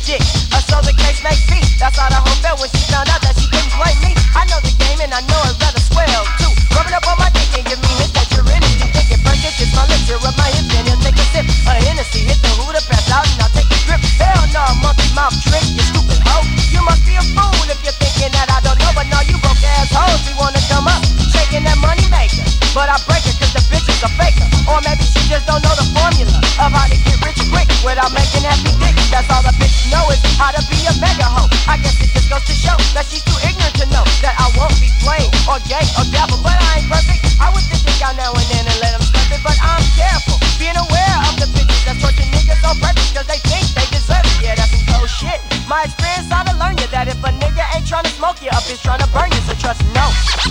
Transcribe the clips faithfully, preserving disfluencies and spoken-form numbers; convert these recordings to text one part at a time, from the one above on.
shit. Uh, so the case may be. That's how the hoe felt when she found out that she couldn't play me. I know the game and I know it rather swell too. Rubbing up on my dick and give me hits that you're in it. You think it first, it's my lips, you rub my hips and he'll take a sip. A Hennessy, hit the Huda, pass out and I'll take a grip. Hell no, monkey mouth trick, you stupid hoe. You must be a fool if you're thinking that I don't know. But no, you broke ass hoes, we wanna come up, shaking that money maker. But I break it cause the bitch is a faker. Or maybe she just don't know the formula of how to get rich quick without making happy dick. That's all the bitch know is how to be a mega hoe. I guess it just goes to show that she's too ignorant to know that I won't be playing or gay or devil. But I ain't perfect. I would the dick out now and then and let them slip it. But I'm careful, being aware of the bitches that torture niggas on purpose cause they think they deserve it. Yeah, that's some cold shit. My experience ought to learn you that if a nigga ain't trying to smoke you up, it's trying to burn you. So trust no.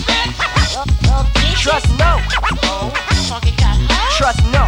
Trust no. Trust no.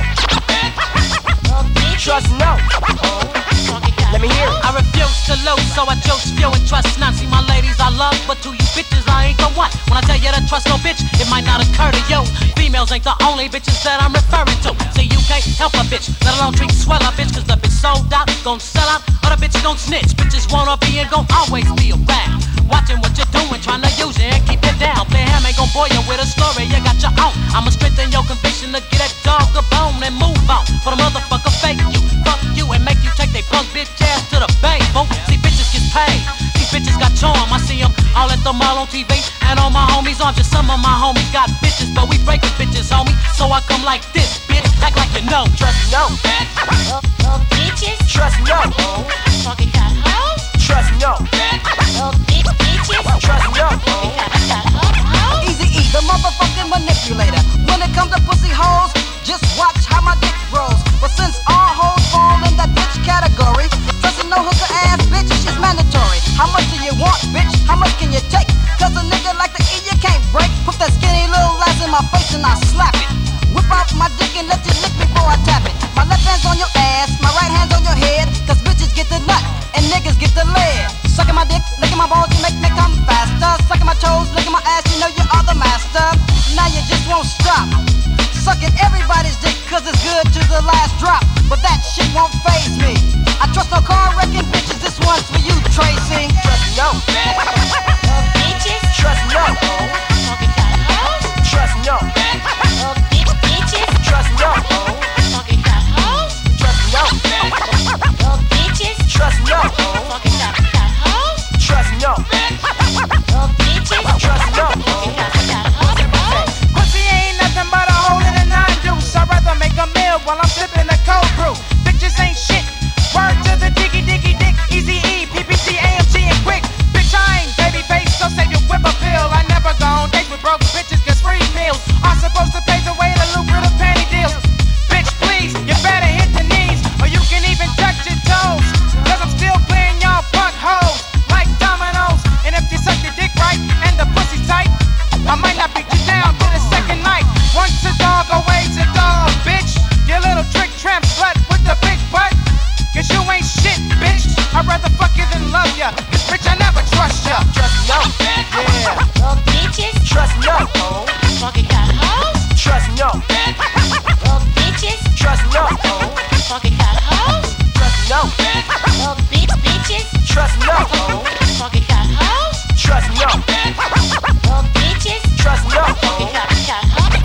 Trust no. Let me hear it. I refuse to lose, so I choose few and trust none. See my ladies I love, but to you bitches I ain't the one. When I tell you to trust no bitch, it might not occur to you. Females ain't the only bitches that I'm referring to. See you can't help a bitch, let alone treat swell a bitch. Cause the bitch sold out, gon' sell out, or the bitch gon' snitch. Bitches wanna be and gon' always be around. Watching what you're doing, trying to use it and keep it down. Play ham ain't gon' bore you with a story, you got your own. I'ma strengthen your conviction to get that dog a bone and move on. For the motherfucker fake you, fuck you and make you take they punk bitch ass to the bank. See bitches get paid, these bitches got charm. I see them all at the mall on T V and on my homies' arms. Just some of my homies got bitches, but we breaking bitches, homie. So I come like this, bitch, act like you know. Trust no. Uh, uh, bitches. Trust no. Fucking got hoes. Trust no. Uh, bitches. Trust no. Easy E, the motherfucking manipulator. When it comes to pussy hoes, just watch how my dick grows. But since all hoes fall in that bitch category, trusting no hooker ass bitch is mandatory. How much do you want, bitch? How much can you take? Cause a nigga like to eat, you can't break. Put that skinny little ass in my face and I slap it. Whip out my dick and let you lick before I tap it. My left hand's on your ass, my right hand's on your head. Cause bitches get the nut and niggas get the lead. Sucking my dick, licking my balls, you make me come faster. Sucking my toes, licking my ass, you know you are the master. Now you just won't stop sucking everybody's dick cause it's good to the last drop. But that shit won't faze me. I trust no car wrecking bitches, this one's for you, Tracy. Trust no. Uh, bitches. Trust no. Fucking got hoes. Trust no. Uh, bitches. Trust no. Fucking got hoes. Trust no. Uh, bitches. Trust no.